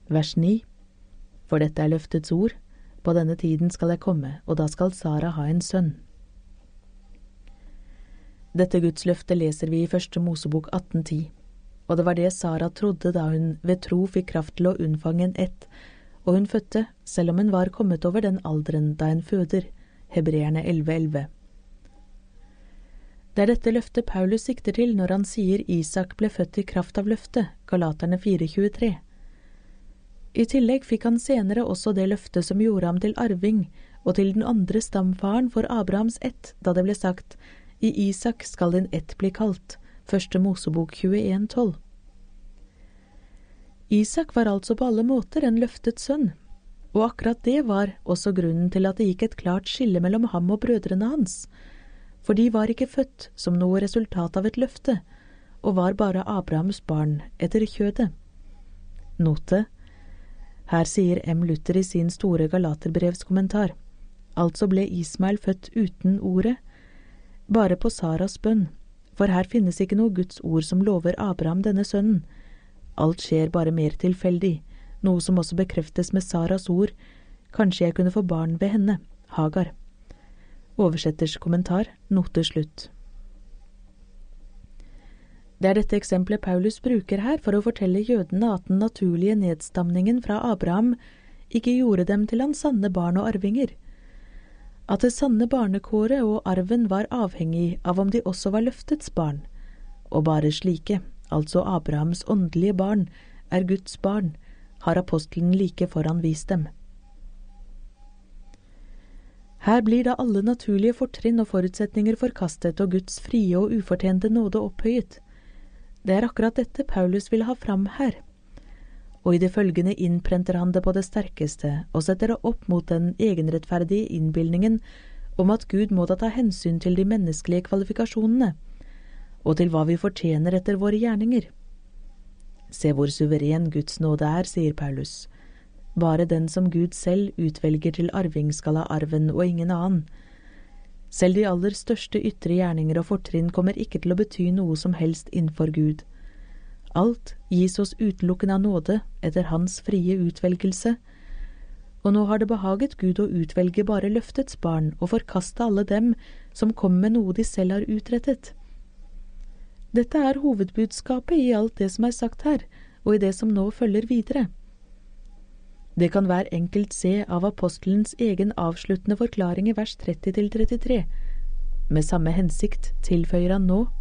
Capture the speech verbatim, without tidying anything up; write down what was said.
Vers ni. For dette er løftets ord. På denne tiden skal jeg komme, og da skal Sara ha en sønn. Dette gudsløftet leser vi i første Mosebok atten ti. Og det var det Sara trodde da hun ved tro fikk kraft til å unnfange en ett, og hun fødte, selv om hun var kommet over den alderen da en føder, Hebreerne elleve elleve. Det er dette løftet Paulus sikter til når han sier Isak ble født i kraft av løftet, Galaterne fire tjuetre. I tillegg fikk han senere også det løftet som gjorde ham til arving, og til den andre stamfaren for Abrahams ett, da det ble sagt, i Isak skal din ett bli kalt, første Mosebok tjueen tolv. Isak var altså på alle måter en løftet sønn, og akkurat det var også grunnen til at det gikk et klart skille mellom ham og brødrene hans, for de var ikke født som noe resultat av et løfte, og var bare Abrahams barn etter kjødet. Note, her sier M. Luther i sin store Galaterbrevskommentar, altså ble Ismael født uten ordet, bare på Saras bønn, for her finnes ikke noe Guds ord som lover Abraham denne sønnen. Alt skjer bare mer tilfeldig, noe som også bekreftes med Saras ord, kanskje jeg kunne få barn ved henne, Hagar. Oversetters kommentar, note slutt. Det er dette eksempelet Paulus bruker her for å fortelle jødene at den naturlige nedstamningen fra Abraham ikke gjorde dem til hans sanne barn og arvinger. At det sanne barnekåret og arven var avhengig av om de også var løftets barn, og bare slike, altså Abrahams åndelige barn, er Guds barn, har apostelen like foran vist dem. Her blir da alle naturlige fortrinn og forutsetninger forkastet og Guds frie og ufortjente nåde opphøyet. Det er akkurat dette Paulus vil ha fram her. Og i det følgende innprenter han det på det sterkeste og setter det opp mot den egenrettferdige innbildningen om at Gud må da ta hensyn til de menneskelige kvalifikasjonene, og til hva vi fortjener etter våre gjerninger. Se hvor suveren Guds nåde er, sier Paulus. Bare den som Gud selv utvelger til arving skal ha arven og ingen annen. Selv de aller største ytre gjerninger og fortrinn kommer ikke til å bety noe som helst innenfor Gud. Alt gis oss utelukkende av nåde etter hans frie utvelgelse, og nå har det behaget Gud å utvelge bare løftets barn og forkaste alle dem som kom med noe de selv har utrettet. Dette er hovedbudskapet i alt det som er sagt her, og i det som nå følger videre. Det kan hver enkelt se av apostelens egen avsluttende forklaring i vers tretti til trettitre. Med samme hensikt tilføyer han nå,